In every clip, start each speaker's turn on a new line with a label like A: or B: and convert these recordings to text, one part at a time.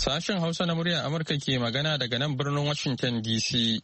A: Sashen Hausa na muryar Amurka ke magana daga nan birnin Washington DC.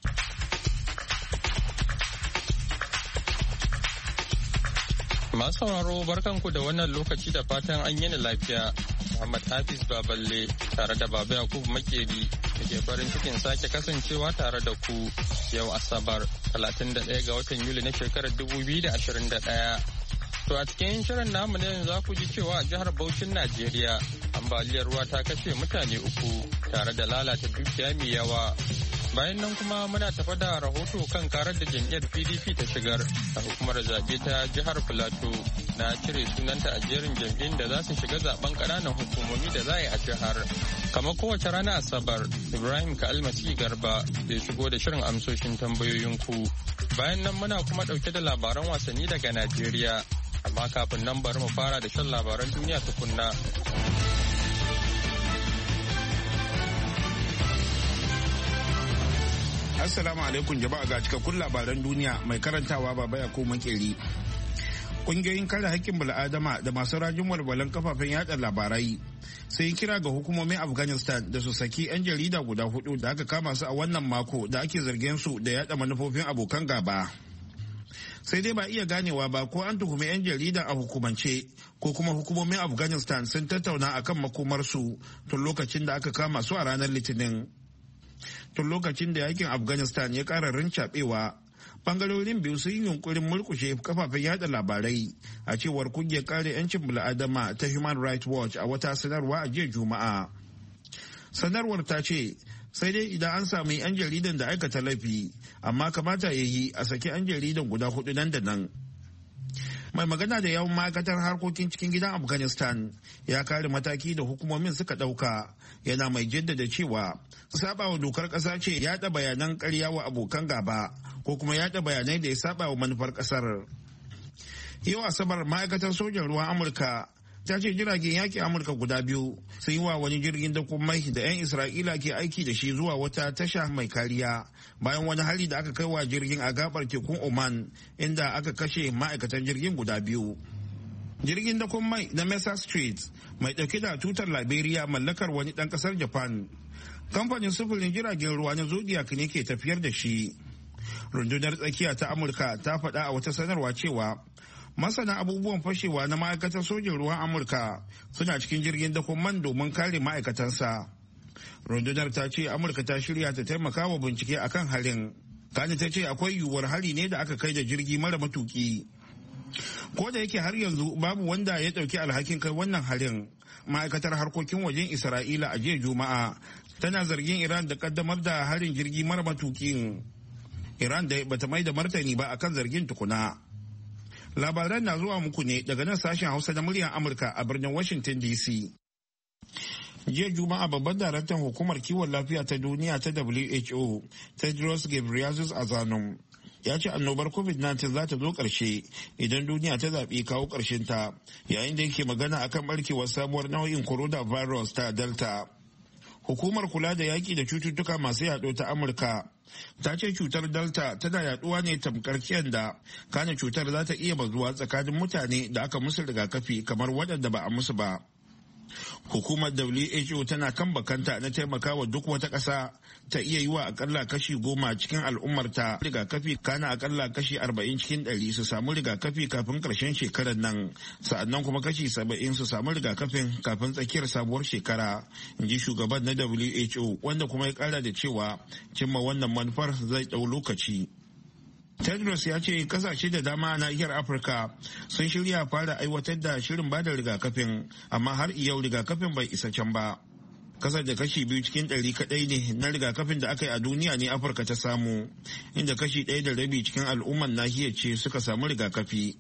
A: Masu sauraro barkanku da wannan lokaci da fatan an yi lafiya. Muhammad Hafiz Baballe tare da Baba Yakubu Makeri da ke farin cikin sake kasancewa tare da ku yau Asabar 31 ga watan Yuli na shekarar 2021. To a cikin shirin namu ne za ku ji cewa a jihar Bauchin Najeriya ambaliyar ruwa ta kashe mutane 3 tare da lalata dukiya mai yawa. Bayan nan kuma muna tafa da rahoto kan karar da jam'iyyar PDP ta shigar a hukumar zaɓe ta jihar Filato na cire sunanta a jerin jam'iyyun da za su shiga zaben ƙananan hukumomi da za a yi a jihar. Kamar kowace rana Asabar, Ibrahim Ka'almasi Garba zai shigo da shirin amsoshin tambayoyinku. Bayan nan muna kuma ɗauke da labaran wasanni daga Najeriya. Amma kafin nan bari mu fara da shan labaran duniya tukunna.
B: Assalamu alaikum jama'a ga cikakkun labaran duniya mai karantawa Baba Yakubu Makeri. Kungiyoyin kare haƙƙin bil'adama da masu rajin walwalan kafafen yada labarai sai kira ga hukumomin Afghanistan da su saki 'yan jarida guda 4 da aka kama su a wannan mako da ake zargin su da yada manufofin abokan gaba. Sai dai ba iya ganewa ba ko an tuhumi 'yan jarida a hukumance ko kuma hukumomin Afghanistan sun tattauna akan makomarsu tun lokacin da aka kama su a ranar Litinin. Tun lokacin da yakin Afghanistan ya ƙara rincaɓewa, bangarorin biyu sun yi yunkurin murkushe kafafen yada labarai a cewar kungiyar kare 'yancin bil'adama ta Human Rights Watch a wata sanarwa a jiya Juma'a. Sanarwar ta ce, sai dai idan an sami 'yan jaridan da aikata laifi, amma kamata ya yi a saki 'yan jaridan guda 4 nan da nan. Mai magana da yawan ma'aikatar harkokin cikin gidan Afghanistan ya kare mataki da hukumomin suka ɗauka, yana mai jaddada cewa saba wa dokar ƙasa ce yaɗa bayanan ƙarya wa abokan gaba ko kuma yaɗa bayanai da ya saba wa manufar ƙasar. Yau Asabar ma'aikatar sojan ruwan Amurka ta ce jiragen yaƙi Amurka guda 2 sun yi wa wani jirgin dakon mai da 'yan Isra'ila ke aiki da shi zuwa wata tasha mai kariya bayan wani hari da aka kai wa jirgin a gabar tekun Oman inda aka kashe ma'aikatan jirgin guda 2. Jirgin dakon mai na Mesa Street mai ɗauke da tutar Liberia mallakar wani ɗan ƙasar Japan. Kamfanin sufurin jiragen ruwa na Zodiac ne ke tafiyar da shi. Rundunar tsakiya ta Amurka ta faɗa a wata sanarwa cewa masana abubuwan fashewa na ma'aikatar sojin ruwan Amurka suna cikin jirgin dakon man domin kare ma'aikatansa. Rundunar ta ce Amurka ta shirya ta taimaka wa bincike akan harin. Kani ta ce akwai yiwuwar hari ne da aka kai da jirgi mara matuki. Ko da yake har yanzu babu wanda ya ɗauki alhakin kai wannan harin, ma'aikatar harkokin wajen Isra'ila a jiya Juma'a tana zargin Iran da kaddamar da harin jirgi mara matukin. Iran da bata mai da martani ba akan zargin tukuna. Labaran na zuwa muku ne daga nan sashen Hausa na muryar Amurka a birnin Washington DC. Jiya Juma'a babban daraktan hukumar kiwon lafiya ta duniya ta WHO, Tedros Ghebreyesus Adhanom, ya ce annobar COVID-19 za ta zo ƙarshe idan duniya ta zaɓi kawo ta yayin da yake magana akan barkewar sabuwar nau'in coronavirus ta Delta. Hukumar kula da yaƙi da cututtuka masu yaɗo ta Amurka ta ce cutar Delta tana yaɗuwa ne tamkar kyanda, kana cutar za ta iya bazuwa tsakanin mutane da aka musu rigakafi kamar waɗanda ba a musu ba. Hukumar WHO tana kan bakanta na taimakawa duk wata ƙasa ta iya yi wa akalla kashi 10 cikin al'ummarta rigakafi, kana akalla kashi 40 cikin 100 su samu rigakafi kafin ƙarshen shekarar nan, sa'annan kuma kashi 70 su samu rigakafin kafin tsakiyar sabuwar shekara, in ji shugaban na WHO, wanda kuma ya ƙara da cewa cimma wannan manufar zai ɗau lokaci. Tedros ya ce kasashe da dama a nahiyar Afirka sun shirya fara aiwatar da shirin bada rigakafin, amma har yau rigakafin bai isa can ba. Kasar da kashi 2 cikin 100 kadai ne na rigakafin da aka yi a duniya ne Afirka ta samu, inda kashi 1.5 cikin al'umman nahiyar ce suka samu rigakafi.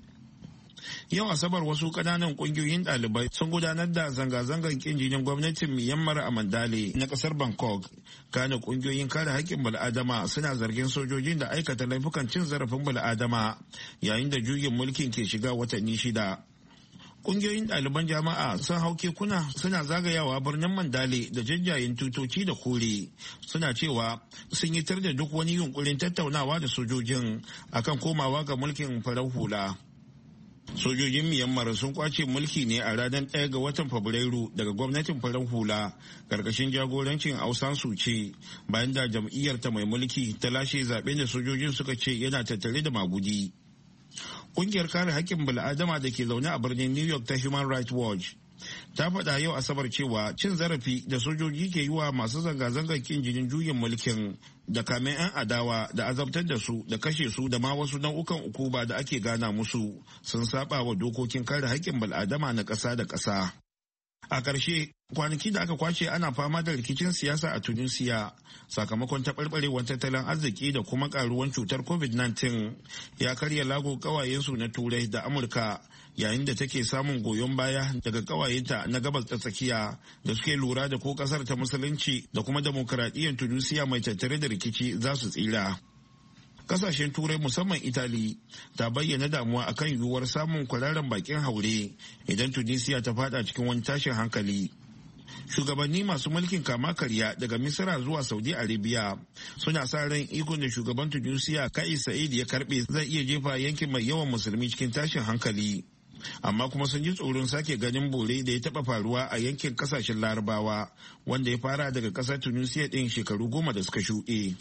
B: Yau Asabar wasu kananan kungiyoyin ɗalibai sun gudanar da zanga-zangar kin jinin gwamnatin Myanmar a Mandale na kasar Bangkok. Kana kungiyoyin kare haƙƙin bal'adama suna zargin sojojin da aikata laifukan cin zarafin bal'adama yayin da juyin mulkin ke shiga watanni 6. Kungiyoyin ɗaliban jama'a sun hau kekuna suna zagayawa birnin Mandale da jajjayen tutoci da kore, suna cewa sun yi tar da duk wani yunkurin tattaunawa da sojojin akan komawa ga mulkin farar hula. Sojojin Myanmar sun kwace mulki ne a ranar 1 ga watan Fabrairu daga gwamnatin farar hula karkashin jagorancin Aung San Suu Kyi bayan da jam'iyyar ta mai mulki ta lashe zaben da sojojin suka ce yana tattare da magudi. Kungiyar kare haƙƙin bil'adama da ke zaune a birnin New York ta Human Rights Watch ta faɗa yau Asabar cewa cin zarafi da sojoji ke yi wa masu zanga-zangar kin jinin juyin mulkin da kame 'yan adawa da azabtar da su da kashe su da ma wasu nau'ukan ukuba da ake gana musu sun saba wa dokokin kare haƙƙin bil'adama na ƙasa da ƙasa. A ƙarshe, kwanaki da aka kwace ana fama da rikicin siyasa a Tunisia sakamakon taɓarɓarewar tattalin arziki da kuma ƙaruwan cutar COVID-19 ya karya lago ƙawayensu na Turai da Amurka yayin da take samun goyon baya daga ƙawayenta na gabas ta tsakiya da suke lura da ko ƙasar ta musulunci da kuma demokuraɗiyyar Tunisia mai tattare da rikici za su tsira. Kasashen Turai musamman Itali ta bayyana damuwa akan yiwuwar samun kwararren bakin haure idan Tunisia ta fada cikin wani tashin hankali. Shugabanni masu mulkin kama karya daga Misira zuwa Saudi Arabia suna sa ran ikon da shugaban Tunisia Kais Sa'id ya karbe zai iya jefa yankin mai yawan musulmi cikin tashin hankali. Amma kuma sun ji tsoron sake ganin bore da ya taba faruwa a yankin kasashen Larabawa wanda ya fara daga kasar Tunisia din shekaru 10 da suka shuɗe.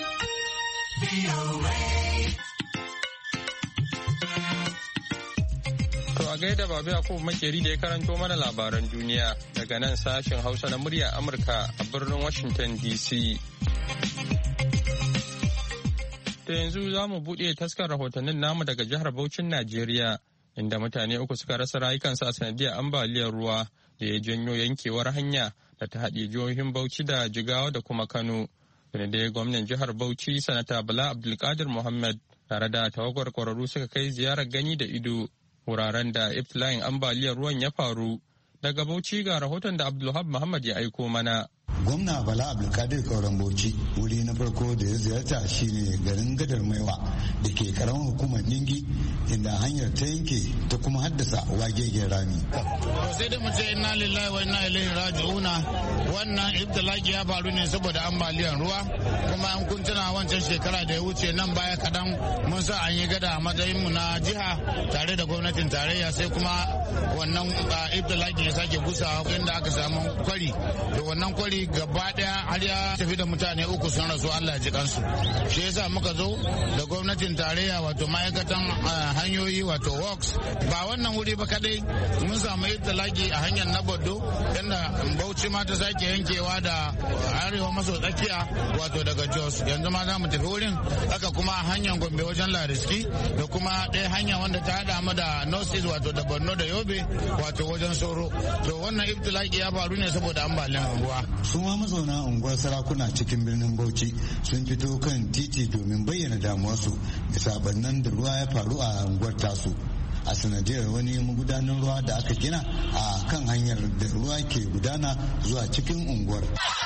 A: To a gaida Babu Yakubu Makeri da ya karanto mana labaran duniya daga nan sashen Hausa na murya Amurka a birnin Washington DC. Ta yanzu za mu buɗe taskar rahotannin namu daga jihar Bauchin Najeriya inda mutane 3 suka rasa rayukansu a sanadiyar ambaliyar ruwa da ya janyo yankewar hanya da ta haɗe jihohin Bauchi da Jigawa da kuma Kano. da gwamnan jihar Bauchi sanata Bala Abdulkadir Muhammad tare da tawagar kwararru suka kai ziyarar gani da ido wuraren da iftila'in ambaliyar ruwan ya faru. Daga Bauchi ga rahoton da Abdulhab Muhammad ya aiko mana.
C: Gwamna Bala Abdulkadir Kauran Bauchi wuri na farko da ya ziyarta shine garin Gadar Maiwa da ke karamar hukumar Ningi inda hanyar ta yanke ta kuma haddasa wagegen rami.
D: Sai dai mu ce inna lillahi wa inna ilaihi raji'una, wannan ibtilaki ya faru ne saboda ambaliyar ruwa, kuma an kun tuna wancan shekara da ya wuce nan baya kadan mun sa an yi gada a matsayin mu na jiha tare da gwamnatin tarayya, sai kuma wannan ibtilaki ya sake gusawa inda aka samu kwari, to wannan kwari gaba daya har ya tafi da mutane 3 sun rasu, Allah ya ji kansu. Shi yasa muka zo da gwamnatin tarayya wato ma'aikatan hanyoyi wato works, ba wannan wuri ba kadai mun samu ibtilaki a hanyar na Bodo inda Bauchi ma ta sake yankewa da arewa maso tsakiya wato daga Jos, yanzu ma za mu tafi wurin, haka kuma a hanyar Gombe wajen Lariski da kuma ɗaya hanya wanda ta hada mu da North East wato da Borno da Yobe wato wajen Soro. To wannan ibtilaki ya faru ne saboda ambaliyar ruwa.
C: Su ma mazauna unguwar sarakuna cikin birnin Bauchi sun fito kan titi domin bayyana damuwarsu bisa bannan da ruwa ya faru a unguwar tasu a sanadiyar wani magudanar ruwa da aka gina a kan hanyar da ruwa ke gudana zuwa cikin unguwar.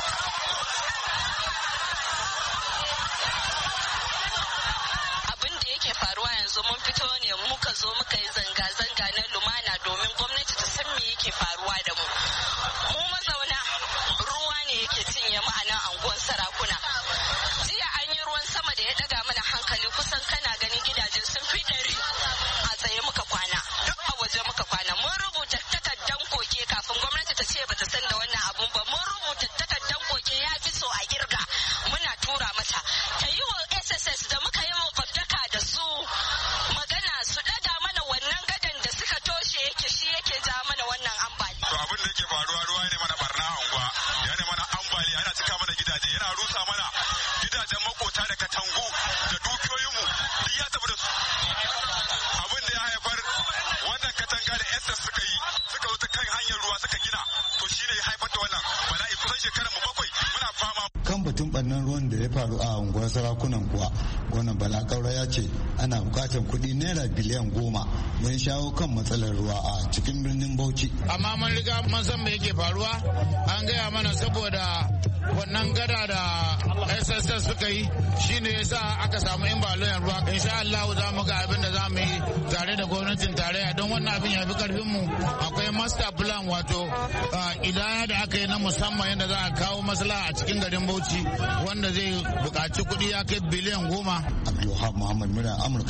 E: Abin da yake faruwa yanzu mun fito ne muka zo muka yi zanga-zanga na lumana domin gwamnati ta san me yake faruwa da mu. Mu mazauna ruwa ne yake cinye mu a nan anguwar sarakuna. Jiya an yi ruwan sama da ya daga mana hankali, kusan kana ganin gidaje sun fi 100 a tsaye muka kwana, duk a waje muka kwana. Mun rubuta takardan koke kafin gwamnati ta ce bata san da wannan abun ba. Mun rubuta takardan koke ya fi so a kirga, muna tura mata ta yi wa SSS da muka yi makwabtaka da su magana su daga mana wannan gadan da suka toshe yake shi yake ja mana wannan ambali.
F: To abin da yake faruwa ruwa ne mana barna a unguwa, ya ne mana ambali, yana cika mana gidaje, yana rusa mana gidajen makota da katangu da dukiyoyinmu duk ya tafi da su. Abin da ya haifar wannan katanga da SS suka yi suka zo ta kan hanyar ruwa suka gina, to shine ya haifar da wannan bala'i. Kusan shekarar mu 7 muna fama.
C: Kan batun ɓannan ruwan da ya faru a unguwar sarakunan kuwa, gwamnan Bala Kaura ya ce ana bukatar kuɗi naira biliyan 10 don shawo kan matsalar ruwa a cikin birnin Bauchi.
D: Amma mun riga mun san me yake faruwa, an gaya mana saboda wannan gada da SSS suka yi shine yasa aka samu ambaliyar ruwa. Insha Allah za mu ga abin da za mu yi tare da gwamnatin tarayya don wannan abin ya fi karfin mu. Akwai master plan wato idaya da aka yi na musamman yadda za a kawo maslaha a cikin garin Bauchi wanda zai buƙaci kuɗi ya kai biliyan 10.
C: Abdulwahab Muhammad Mura Amurka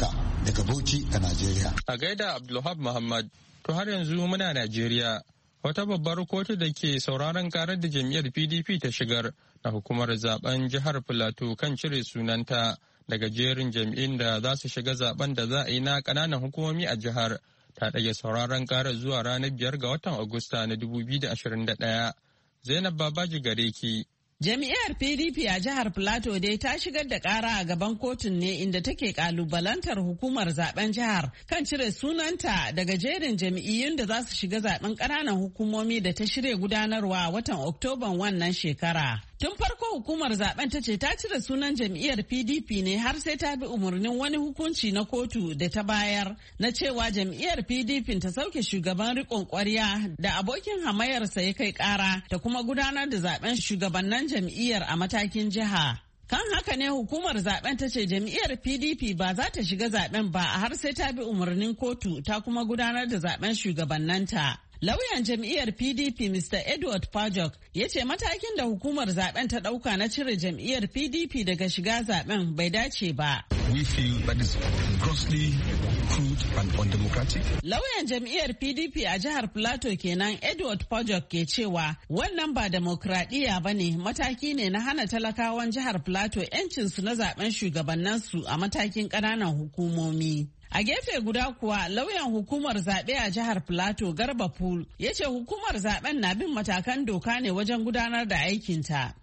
C: daga Bauchi a Najeriya.
A: A gaida Abdulwahab Muhammad, to har yanzu muna Najeriya. Wata babbar kotu da ke sauraron karar da jam'iyyar PDP ta shigar na hukumar zaben jihar Filato kan cire sunanta daga jerin jam'in da za su shiga zaben da za a yi na ƙananan hukumomi a jihar ta ɗage sauraron karar zuwa ranar 5 ga watan Agusta na 2021. Zainab Babaji gare ki.
G: Jami'ar PDP a jihar Plateau dai ta shigar da ƙara a gaban kotun ne inda take kalubalantar hukumar zaben jihar kan cire sunanta daga jerin jami'iyyun da za su shiga zaben ƙananan hukumomi da ta shirya gudanarwa a watan Oktoban wannan shekara. Tun farko hukumar zaben ta ce ta cire sunan jam'iyyar PDP ne har sai ta bi umarnin wani hukunci na kotu da ta bayar na cewa jam'iyyar PDP ta sauke shugaban riƙon ƙwarya da abokin hamayarsa ya kai ƙara ta kuma gudanar da zaben shugabannin jam'iyyar a matakin jiha. Kan haka ne hukumar zaben ta ce jam'iyyar PDP ba za ta shiga zaben ba har sai ta bi umarnin kotu ta kuma gudanar da zaben shugabanninta. Lauyan jam'iyyar PDP Mr. Edward Pajok ya ce matakin da hukumar zaben ta dauka na cire jam'iyyar PDP daga shiga zaben bai dace ba.
H: We feel that is grossly crude and undemocratic.
G: Lauyan jam'iyyar PDP a jihar Plateau kenan Edward Pajok ke cewa wannan ba demokradiyya ba ne, mataki ne na hana talakawan jihar Plateau 'yancinsu na zaben shugabannansu a matakin ƙananan hukumomi. A gefe guda kuwa lauyan hukumar zaɓe a jihar Plateau Garba Pool ya ce hukumar zaɓen na bin matakan doka ne wajen gudanar da aikinta.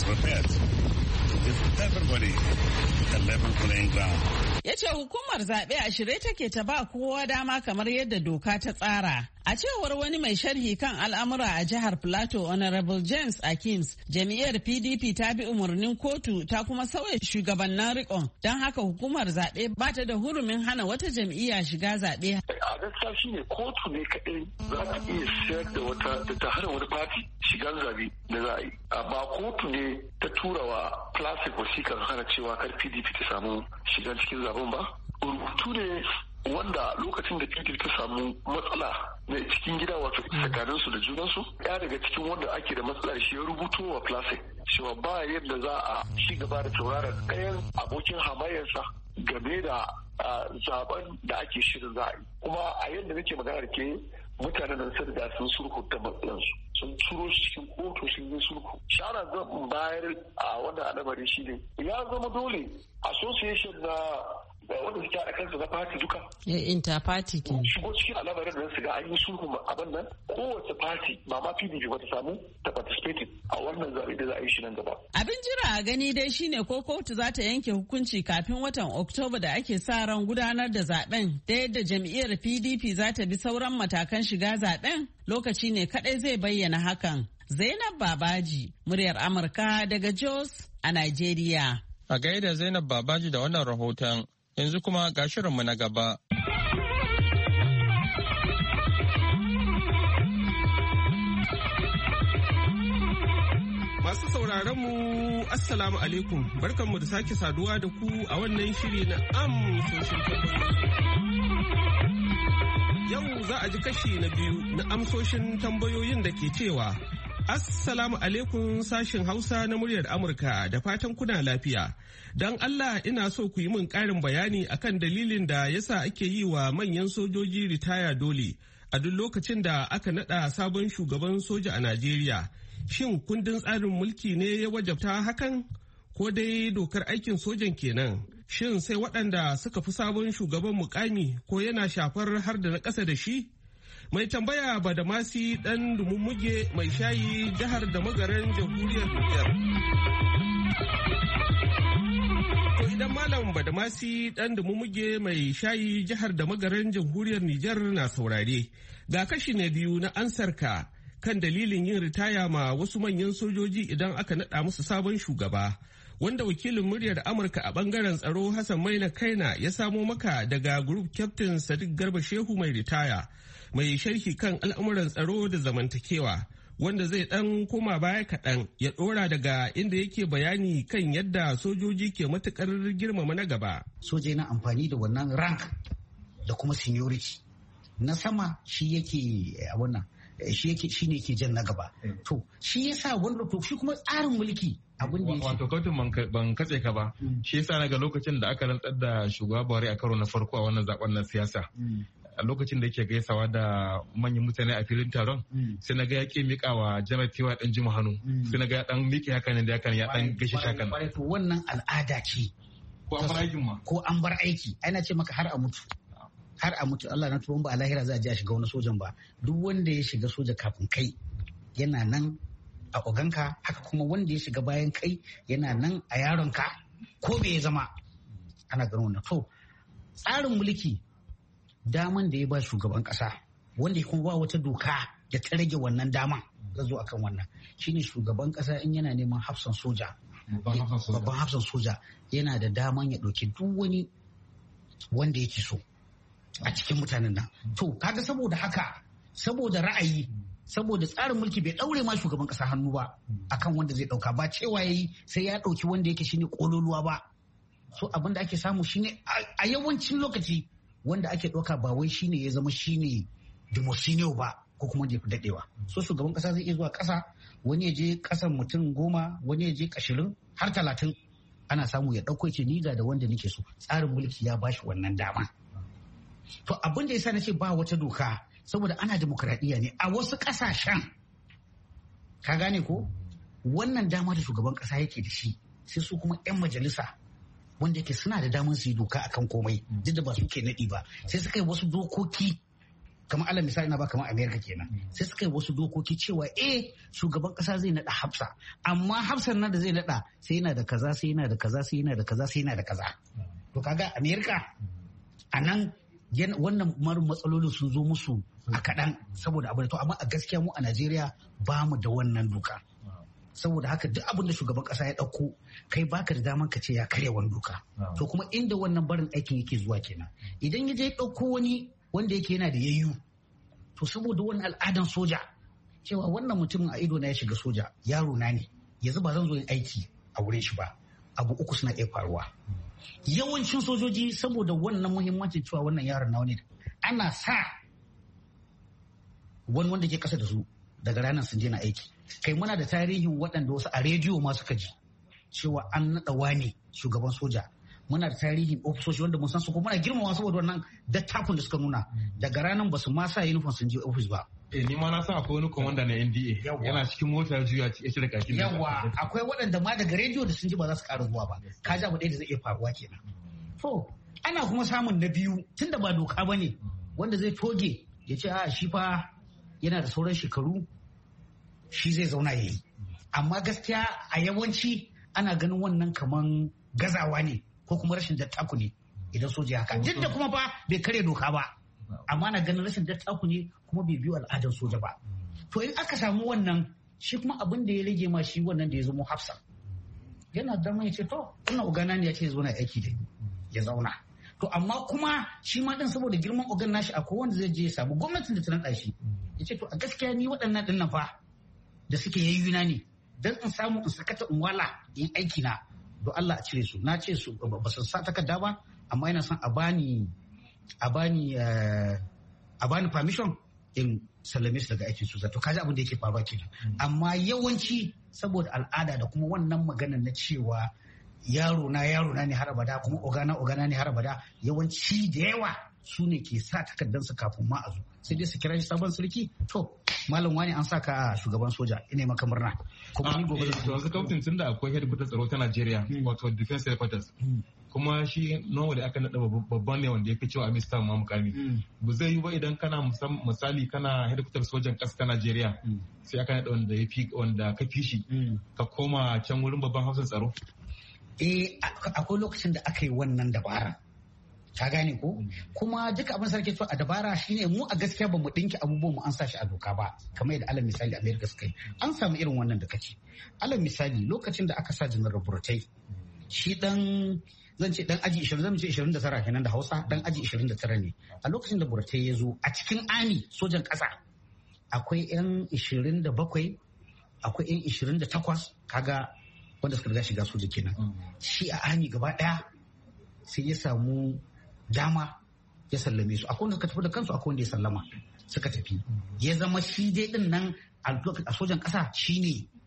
G: Ya ce hukumar zaɓe a shirye take ta ba kowa dama kamar yadda doka ta tsara. A cewar wani mai sharhi kan al'amura a jihar Plateau Honorable James Akims, jam'iyyar PDP ta bi umarnin kotu ta kuma sauya shugabannin riƙon, don haka hukumar zaɓe ba ta da hurumin hana wata jam'iyya shiga zaɓe.
I: A gaskiya shi ne kotu ne kaɗai za ta iya sayar da wata da ta hana wani fati shigar zaɓe da za a yi. Ba kotu ne ta tura wa classic wasikar hana cewa kar PDP ta samu shigar cikin zaben ba. Rubutu ne wanda lokacin da PDP ta samu matsala na cikin gida wato tsakaninsu da junansu, ya daga cikin wanda ake da matsala shi ya rubuto wa classic cewa ba yadda za a ci gaba da tauraron ɗayan abokin hamayyarsa game da zaben da ake shirin za a yi. Kuma a yadda nake magana da ke mutanen nan sun da sun sulhunta matsalansu, sun turo shi cikin kotu sun yi sulhu. Shara zan bayar a wannan al'amari shi ne ya zama dole association na wanda suke haɗa kansu na party duka.
G: Inter-party ke.
I: Shigo cikin al'amarin da su ga an yi sulhu abin nan kowace party ba ma PDP ba ta samu ta participate a wannan zaɓe da za a yi shi nan gaba.
G: Abin jira a gani dai shine ko kotu za ta yanke hukunci kafin watan Oktoba da ake sa ran gudanar da zaben da yadda jam'iyyar PDP za ta bi sauran matakan shiga zaben lokaci ne kadai zai bayyana hakan. Zainab Babaji, muryar Amurka daga Jos a Najeriya.
A: A gaida Zainab Babaji da wannan rahoton. Yanzu kuma ga shirinmu na gaba. Masu sauraronmu, Assalamu alaikum, barkanmu da sake saduwa da ku a wannan shiri na amsoshin tambayoyi. Yau za a ji kashi na biyu na amsoshin tambayoyin da ke cewa, Assalamu alaikum sashin Hausa na muryar Amurka da fatan kuna lafiya. Don Allah ina so ku yi min ƙarin bayani akan dalilin da yasa ake yi wa manyan sojoji ritaya dole a duk lokacin da aka naɗa sabon shugaban soja a Najeriya. Shin kundin tsarin mulki ne ya wajabta hakan? Ko dai dokar aikin sojan kenan? Shin sai waɗanda suka fi sabon shugaban mukami ko yana shafar har da na ƙasa da shi? Mai tambaya Badamasi ɗan Dumummuge mai shayi jihar da magaran jamhuriyar Nijar. To idan Malam Badamasi ɗan Dumummuge mai shayi jihar da magaran jamhuriyar Nijar na saurare, ga kashi na biyu na ansarka kan dalilin yin ritaya ma wasu manyan sojoji idan aka naɗa musu sabon shugaba. Wanda wakilin muryar Amurka a bangaren tsaro Hassan Maina Kaina ya samo maka daga Group Captain Sadiq Garba Shehu mai ritaya. Mai sharhi kan al'amuran tsaro da zamantakewa wanda zai dan koma baya kaɗan ya ɗora daga inda yake bayani kan yadda sojoji ke matukar girmama na gaba.
J: Soja yana amfani da wannan rank da kuma seniority na sama shi yake wannan shi ne ke jan na gaba. To shi yasa wanda to shi kuma tsarin mulki abin da
K: wato kautin ban katse ka ba shi yasa naga lokacin da aka rantsar da shugaba Buhari a karo na farko a wannan zaben na siyasa a lokacin da yake gaisawa da manyan mutane a filin taron sai na ga ya ke mika wa janar tewa dan jima hannu sai na ga dan miki haka ne da haka ya dan gashi shakan
J: to wannan al'ada ce ko an bar aiki ana ce maka har a mutu Allah na tuwon ba a lahira za a je a shiga wani sojan ba duk wanda ya shiga soja kafin kai yana nan a oganka haka kuma wanda ya shiga bayan kai yana nan a yaronka ko bai ya zama ana ganin wannan to tsarin mulki daman da ya ba shugaban kasa wanda kuma ba wata doka da ta rage wannan daman ga zo akan wannan shine shugaban kasa in yana neman hafsan soja babban hafsan soja yana da daman ya ɗauki duk wani wanda yake so a cikin mutanen nan to kaga saboda haka saboda ra'ayi saboda tsarin mulki bai daure ma shugaban kasa hannu ba akan wanda zai dauka ba cewa yayi sai ya dauki wanda yake shine kololuwa ba so abin da ake samu shine a yawancin lokaci wanda ake dauka ba wai shine ya zama shine demosino ba ko kuma da fi dadewa so shugaban kasa zai iya zuwa kasa wani ya je kasan mutum 10 wani ya je 20 har 30 ana samu ya dauko ce ni da wanda nake so tsarin mulki ya bashi wannan dama to abin da yasa nace ba wata doka saboda ana demokradiyya ne a wasu kasashen ka gane ko wannan dama da shugaban kasa yake da shi sai su kuma 'yan majalisa wanda yake suna da damar su yi doka akan komai duk da ba su ke naɗi ba sai suka yi wasu dokoki kamar alal misali na ba kamar Amerika kenan sai suka yi wasu dokoki cewa shugaban kasa zai naɗa hafsa amma hafsan nan da zai naɗa sai yana da kaza sai yana da kaza sai yana da kaza sai yana da kaza to kaga Amerika a nan wannan matsalolin sun zo musu a kaɗan saboda abu da to amma a gaskiya mu a Najeriya ba mu da wannan doka saboda haka duk abin da shugaban kasa ya ɗauko kai baka da daman ka ce ya karya wani doka to kuma inda wannan barin aikin yake zuwa kenan idan ya je ɗauko wani wanda yake yana da yayyu to saboda wani al'adan soja cewa wannan mutumin a ido na ya shiga soja yaro na ne yanzu ba zan zo yin aiki a wurin shi ba abu uku suna iya faruwa yawancin sojoji saboda wannan muhimmancin cewa wannan yaron nawa ne ana sa wani wanda ke kasa da su daga ranar sun je na aiki kai muna da tarihin waɗanda wasu a rediyo ma suka ji cewa an naɗa wani shugaban soja muna da tarihin ofisoshi wanda mun san su kuma muna girmama saboda wannan dattakun da suka nuna daga ranar ba su ma sa uniform sun je ofis ba
K: ni ma na san akwai wani komanda na NDA yana cikin mota juya ya cire kakin
J: yawa akwai waɗanda ma daga rediyo da sun ji ba za su ƙara zuwa ba ka ji abu ɗaya da zai iya faruwa kenan to ana kuma samun na biyu tunda ba doka ba ne wanda zai toge ya ce a shi fa yana da sauran shekaru shi zai zauna ya yi amma gaskiya a yawanci ana ganin wannan kaman gazawa ne ko kuma rashin dattaku ne idan soja haka duk da kuma fa bai karya doka ba amma na ganin rashin dattaku ne kuma bai biyo al'adar soja ba to in aka samu wannan shi kuma abin da ya rage ma shi wannan da ya zama hafsa yana da mai ce to wannan ogana ne ya ce zo na aiki da ya zauna to amma kuma shi ma din saboda girman ogan nashi akwai wanda zai je ya samu gwamnatin da ta naɗa shi ya ce to a gaskiya ni waɗannan ɗin nan fa da suke yayyuna ne dan in samu in sakata in wala in aiki na don Allah a cire su na ce su ba su sa takarda ba amma ina son a bani permission in sallame su daga aikin su zato kaji abin da yake faruwa kenan amma yawanci saboda al'ada da kuma wannan magana na cewa yaro na ne har abada kuma ogana ne har abada yawanci da yawa su ne ke sa takardansu kafin ma a zo sai dai su kira shi sabon sarki to malam wani an saka a shugaban soja ina maka murna kuma ni gobe
K: to yanzu kaftin tunda akwai headquarter tsaro ta Najeriya wato defense headquarters kuma shi nawa da aka nada babban ne wanda ya fi cewa a mista ma mukami ba zai yi ba idan kana misali kana headquarter sojan ƙasa ta Najeriya sai aka nada wanda ka fi shi ka koma can wurin babban hausan tsaro
J: akwai lokacin da aka yi wannan dabara ka gane ko kuma duka abin sarki so a dabara shine mu a gaskiya ba mu dinki abubuwan mu an sa shi a doka ba kamar yadda alal misali America suka yi an samu irin wannan da kace alal misali lokacin da aka sa General Burtai shi zan ce dan aji 20 zan ce 29 kenan da Hausa dan aji 29 ne a lokacin da Burtai ya zo a cikin ani sojan kasa akwai yan 27 akwai yan 28 kaga wanda suka riga shiga soja kenan shi a ani gaba daya sai ya samu dama ya sallame su akwai wanda suka tafi da kansu akwai wanda ya sallama suka tafi ya zama shi dai din nan a sojan kasa shine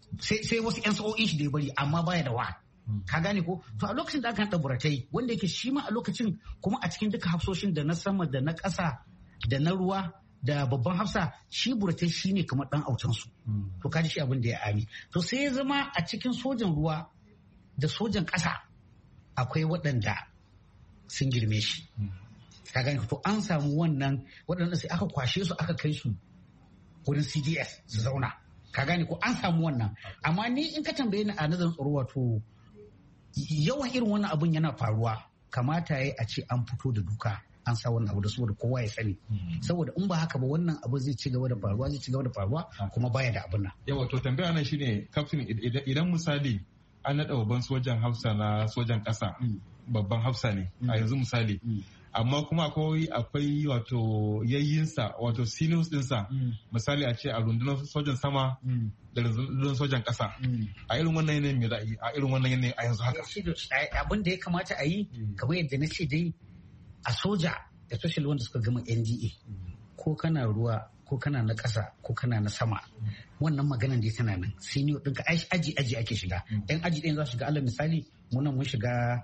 J: sai wasu yan sa'o'in shi da ya bari amma baya da wa. Ka gane ko? To a lokacin da aka haɗa buratai wanda yake shi ma a lokacin kuma a cikin duka hafsoshin da na sama da na ƙasa da na ruwa da babban hafsa shi buratai shi ne kamar ɗan autansu. To kaji shi abin da ya ami. To sai ya zama a cikin sojan ruwa da sojan ƙasa akwai waɗanda sun girme shi. Ka gane to an samu wannan waɗanda sai aka kwashe su aka kai su wurin CDS su zauna. Ka gane ko an samu wannan. Amma ni in ka tambaye ni a nazarin tsaro wato yawan irin wannan abun yana faruwa kamata ya a ce an fito da duka an sa wannan abu da saboda kowa ya sani saboda in ba haka ba wannan abu zai ci gaba da faruwa kuma baya da abun nan.
K: Yawa to tambaya nan shine captain idan misali an naɗa babban sojan hafsa na sojan ƙasa babban hafsa ne a yanzu misali amma kuma akwai wato yayyinsa wato seniors dinsa misali a ce a rundunar sojan sama da rundunar sojan ƙasa a irin wannan yanayin me za a yi a irin wannan yanayin a yanzu haka
J: abin da ya kamata a yi kamar yadda na ce dai a soja especially wanda suka gama NDA ko kana ruwa ko kana na ƙasa ko kana na sama wannan maganan da tana nan senior ɗinka aji ake shiga ɗan aji ɗayan za su shiga alal misali munan mun shiga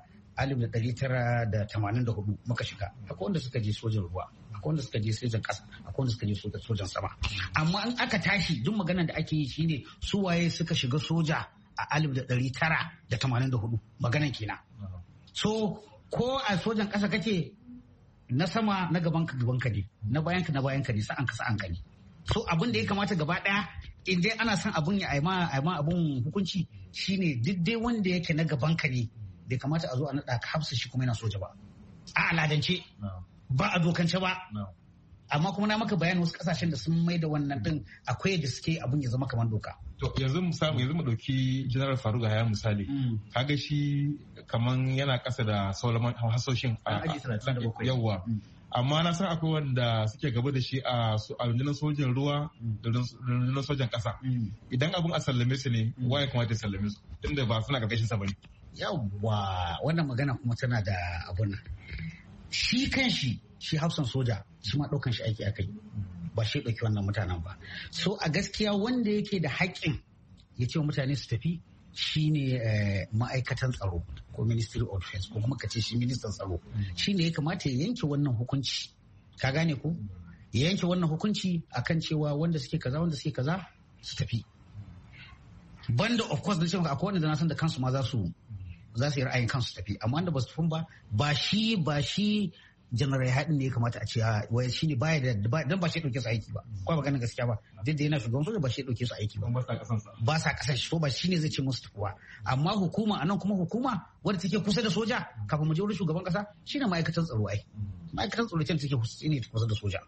J: 1984 muka shiga akwai wanda suka je sojan ruwa akwai wanda suka je sojan ƙasa akwai wanda suka je sojan sama amma in aka tashi duk maganar da ake yi shine su waye suka shiga soja a 1984 maganan kenan so ko a sojan ƙasa kake na sama na gaban ka ne na bayan ka ne sa'an ka ne so abin da ya kamata gaba daya in dai ana son abun ya aima abun hukunci shine duk dai wanda yake na gaban ka ne bai kamata a zo a naɗa ka hafsa shi kuma yana soja ba a aladance ba a dokance ba amma kuma na maka bayanin wasu kasashen da sun mai da wannan din akwai da suke abun ya zama kamar doka.
K: To yanzu mu dauki General Faruk Yahaya misali kaga shi kaman yana kasa da Solomon Hassoshin a yawa amma na san akwai wanda suke gaba da shi a rundunar sojan ruwa da rundunar sojan kasa idan abun a sallame su ne waye kamata ya sallame su tunda ba suna karkashin sa bane.
J: Yawwa wannan magana kuma tana da abun nan shi kanshi shi hafsan soja shi ma ɗaukan shi aiki akai ba shi ɗauki wannan mutanen ba so a gaskiya wanda yake da haƙƙin ya ce wa mutane su tafi shine ma'aikatan tsaro ko ministry of defense ko kuma kace shi ministan tsaro shine ya kamata ya yanke wannan hukunci ka gane ko ya yanke wannan hukunci akan cewa wanda suke kaza su tafi banda of course na cewa akwai wanda na san da kansu ma za su yi ra'ayin kansu tafi amma wanda ba su tafi ba shi general haɗin ne ya kamata a ce wai shi ne baya da dan ba shi ɗauke su aiki ba ko ba ganin gaskiya ba duk da yana shugaban soja ba shi ɗauke su aiki ba ba sa kasan shi so ba shi ne zai ce musu tafiwa amma hukuma anan kuma hukuma wadda take kusa da soja kafin mu je wurin shugaban kasa shine ma'aikatan tsaro ma'aikatan tsaro ce take kusa da soja.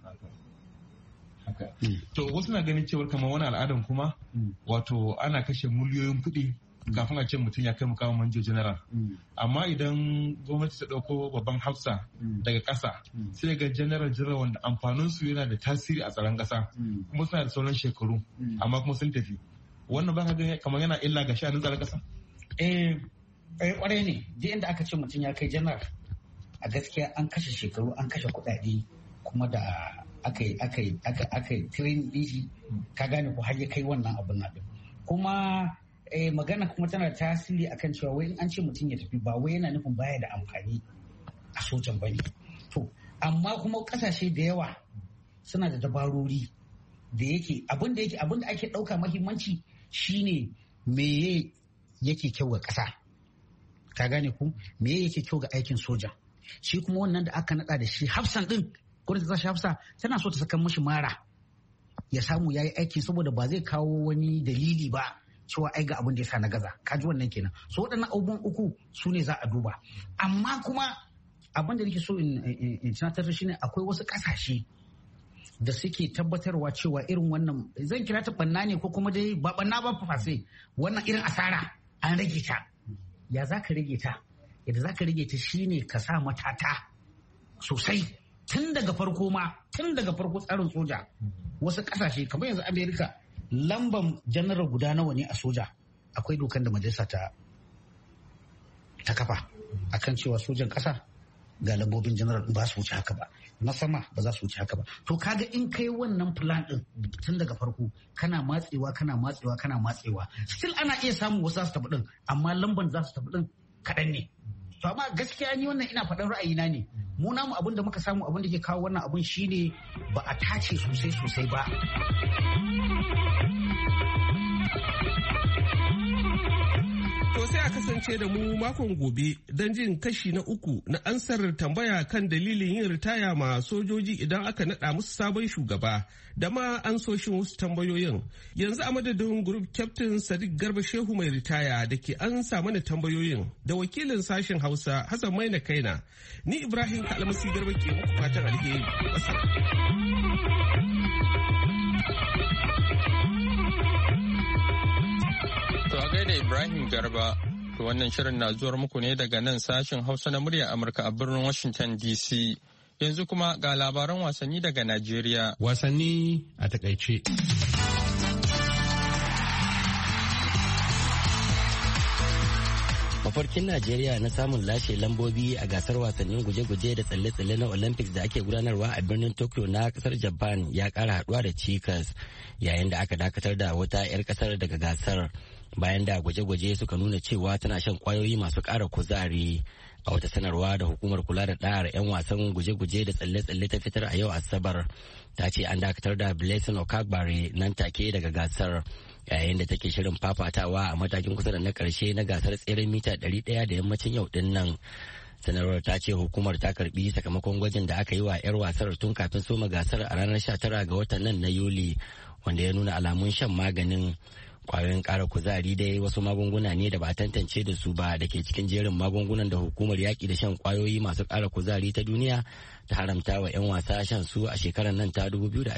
K: To wasu na ganin cewar kamar wani al'adan kuma wato ana kashe miliyoyin kuɗi kafin a ce mutum ya kai mukamin manjo general amma idan gwamnati ta ɗauko babban hafsa daga ƙasa sai ga general wanda amfanin su yana da tasiri a tsaron ƙasa kuma suna da sauran shekaru amma kuma sun tafi wannan ba ka ga kamar yana illa ga sha'anin tsaron ƙasa.
J: Kwarai ne duk inda aka ce mutum ya kai general a gaskiya an kashe shekaru an kashe kuɗaɗe kuma da aka yi train din shi ka gane ko har ya kai wannan abun nan kuma magana kuma tana da tasiri akan cewa wai in an ce mutum ya tafi ba wai yana nufin baya da amfani a sojan bane to amma kuma kasashe da yawa suna da dabarori da abin da ake dauka muhimmanci shine me yake kyau ga kasa ka gane ku me yake kyau ga aikin soja shi kuma wannan da aka nada da shi hafsan din gwamnati ta hafsa tana so ta saka mishi mara ya samu yayi aiki saboda ba zai kawo wani dalili ba cewa ai ga abin da ya sa na gaza kaji wannan kenan so waɗannan abubuwan uku su ne za a duba amma kuma abin da nake so in tunatar shi ne akwai wasu ƙasashe da suke tabbatarwa cewa irin wannan zan kira ta banna ne ko kuma dai ba banna ba fase wannan irin asara an rage ta ya za ka rage ta yadda za ka rage ta shine ka sa matata sosai tun daga farko tsarin soja wasu ƙasashe kamar yanzu Amerika lamban janaral guda nawa ne a soja akwai dokan da majalisa ta kafa akan cewa sojan ƙasa ga lambobin general ba su wuce haka ba, na sama ba za su wuce haka ba. To kaga in kai wannan plan din tun daga farko kana matsewa still ana iya samun wasu za su tafi din, amma lamban za su tafi din kaɗan ne. To amma gaskiya ni wannan ina faɗin ra'ayina ne. Mu namu abin da muka samu, abin da ke kawo wannan abin shine ba a tace sosai ba.
L: To sai a kasance da mu makon gobe don jin kashi na 3 na ansar tambaya kan dalilin yin ritaya ma sojoji idan aka naɗa musu sabon shugaba da ma ansoshin wasu tambayoyin. Yanzu a madadin Group Captain Sadiq Garba Shehu mai ritaya da ke ansa mana tambayoyin da wakilin sashen Hausa Hassan Maina Kaina, ni Ibrahim Kalmasi Garba ke muku fatan alheri.
A: To a gaida Ibrahim Garba, to wannan shirin na zuwar muku ne daga nan sashen Hausa na muryar Amurka a birnin Washington DC. Yanzu kuma ga labaran wasanni daga Najeriya.
L: Wasanni a takaice.
M: Mafarkin Najeriya na samun lashe lambobi a gasar wasannin guje-guje da tsalle-tsalle na Olympics da ake gudanarwa a birnin Tokyo na kasar Japan ya kara haduwa da cikas yayin da aka dakatar da wata 'yar kasar daga gasar bayan da gwaje-gwaje suka nuna cewa tana shan kwayoyi masu ƙara kuzari. A wata sanarwa da hukumar kula da ɗa'ar 'yan wasan guje-guje da tsalle-tsalle ta fitar a yau Asabar ta ce an dakatar da Blessing Okagbare nan take daga gasar yayin da take shirin fafatawa a matakin kusa da na ƙarshe na gasar tseren mita 100 da yammacin yau din nan. Sanarwar ta ce hukumar ta karbi sakamakon gwajin da aka yi wa 'yar wasar tun kafin soma gasar a ranar 19 ga watan nan na Yuli, wanda ya nuna alamun shan maganin. Kwayoyin ƙara kuzari dai wasu magunguna ne da ba a tantance da su ba da ke cikin jerin magungunan da hukumar yaƙi da shan kwayoyi masu ƙara kuzari ta duniya ta haramta wa 'yan wasa shan su a shekarar nan ta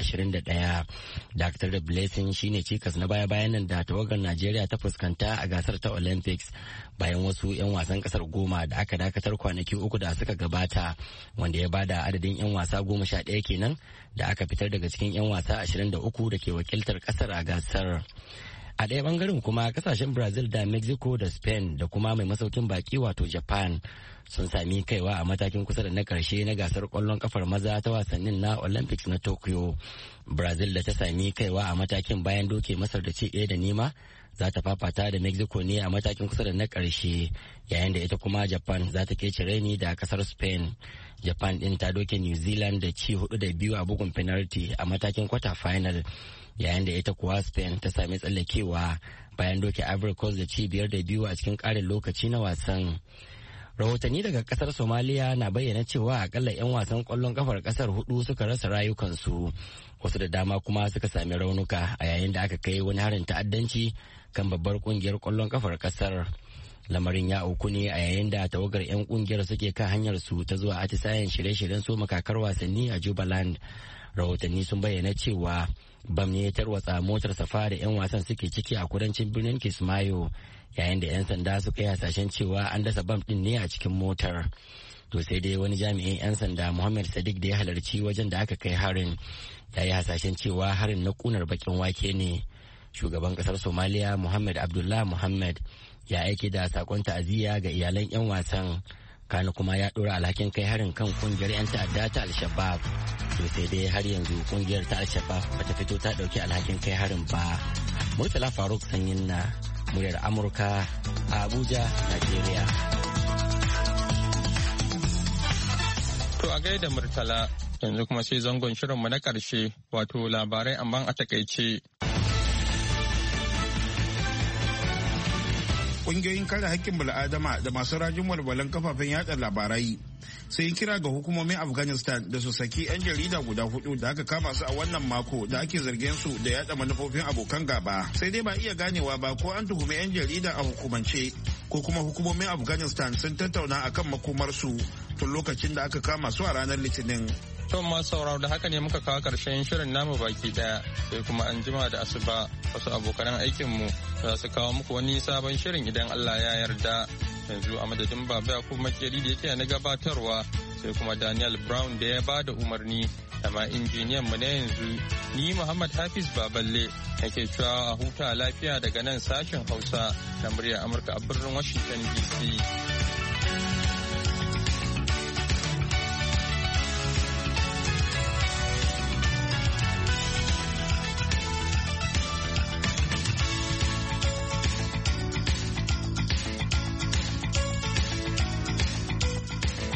M: 2021. Dr. da Blessing shine cikas na baya-bayan nan da tawagar Najeriya ta fuskanta a gasar ta Olympics bayan wasu 'yan wasan kasar 10 da aka dakatar kwanaki 3 da suka gabata, wanda ya bada adadin 'yan wasa 11 kenan da aka fitar daga cikin 'yan wasa 23 da ke wakiltar kasar a gasar. A ɗaya bangaren kuma kasashen Brazil da Mexico da Spain da kuma mai masaukin baki wato Japan sun sami kaiwa a matakin kusa da na ƙarshe na gasar ƙwallon kafar maza ta wasannin na Olympics na Tokyo. Brazil da ta sami kaiwa a matakin bayan doke Masar da ci 1-0 za ta fafata da Mexico ne a matakin kusa da na ƙarshe, yayin da ita kuma Japan za ta kece raini da kasar Spain. Japan ɗin ta doke New Zealand da ci 4-2 a bugun penalty a matakin quarter final, yayin da ita kuwa Spain ta sami tsallakewa bayan doke Ivory Coast da ci 5-2 a cikin ƙarin lokaci na wasan. Rahotanni daga kasar Somalia na bayyana cewa akalla 'yan wasan kwallon kafar kasar 4 suka rasa rayukansu, wasu da dama kuma suka sami raunuka a yayin da aka kai wani harin ta'addanci kan babbar kungiyar kwallon kafar kasar. Lamarin ya auku ne a yayin da tawagar 'yan kungiyar suke kan hanyar su ta zuwa atisayen shirye-shiryen soma kakar wasanni a Jubaland. Rahotanni sun bayyana cewa bam ne ya tarwatsa motar safa da 'yan wasan suke ciki a kudancin birnin Kismayo, yayin da 'yan sanda suka yi hasashen cewa an dasa bam din ne a cikin motar. To sai dai wani jami'in 'yan sanda Muhammad Sadiq da ya halarci wajen da aka kai harin ya yi hasashen cewa harin na kunar bakin wake ne. Shugaban kasar Somalia Muhammad Abdullah Muhammad ya aiki da sakon ta'aziyya ga iyalan 'yan wasan, kana kuma ya dora alhakin kai harin kan kungiyar 'yan ta'adda ta Al-Shabaab. To sai dai har yanzu kungiyar ta Al-Shabaab bata fito ta dauki alhakin kai harin ba. Murtala Faruk Sanyin na muryar Amurka a Abuja, Najeriya.
A: To a gaida Murtala, yanzu kuma sai zangon shirinmu na ƙarshe, wato labarai amma a takaice.
B: Ƙungiyoyin kare haƙƙin bil'adama da masu rajin walwalan kafafen yada labarai sai kira ga hukumomin Afghanistan da su saki 'yan jarida guda 4 da aka kama su a wannan mako da ake zargin su da yada manufofin abokan gaba. Sai dai ba iya ganewa ba ko an tuhumi 'yan jarida a hukumance ko kuma hukumomin Afghanistan sun tattauna akan makomarsu tun lokacin da aka kama su a ranar Litinin.
A: To masu sauraro da haka ne muka kawo karshen shirin namu baki daya, sai kuma an jima da asuba wasu abokan aikinmu za su kawo muku wani sabon shirin idan Allah ya yarda. Yanzu a madadin Baba Yakubu Makeri da yake na gabatarwa, sai kuma Daniel Brown da ya bada umarni da ma injiniyan mu na yanzu, ni Muhammad Hafiz Baballe nake cewa a huta lafiya daga nan sashen Hausa na muryar Amurka a birnin Washington DC.